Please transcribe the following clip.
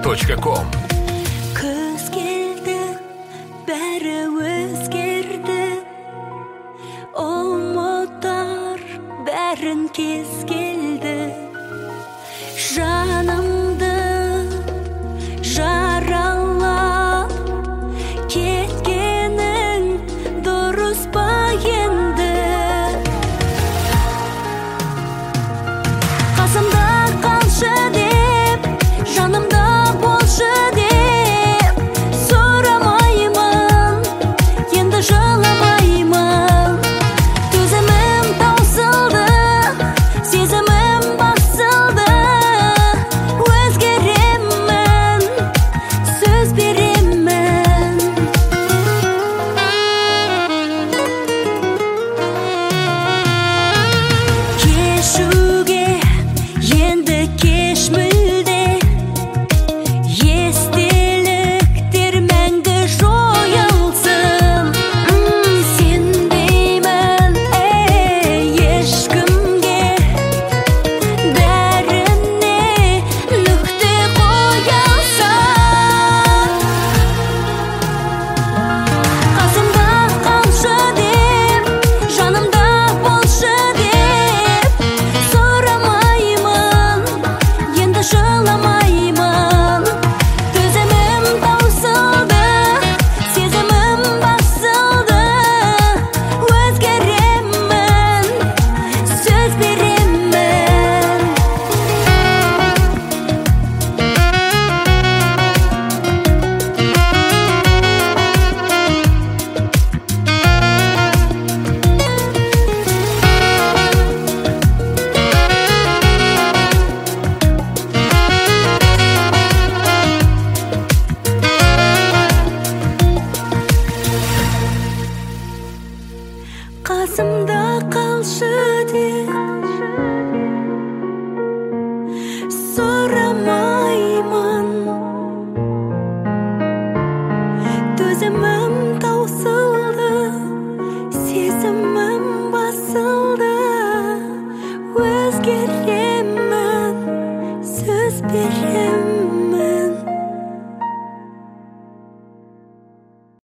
podster.com. Көз келді, бәрі өзгерді, ұмытар бәрін кез келді. Жанымды жаралап кеткенің дұрыс па енді? Қасымда қалшы деп, жанымда болшы деп сұрамаймын, енді жыламаймын. Төзімім таусылды, сезімім басылды. Өзгеремін, сөз беремін. Кешуге енді кеш мүлде, естеліктер мәңгі жойылсын. Сенбеймін ешкімге, бәріне нүкте қойылсын. Қасымда қалшы деп, жанымда болшы деп сұрамаймын, енді жыламаймын. Төзімім таусылды, сезімім басылды. Өзгеремін, сөз беремін. Қасымда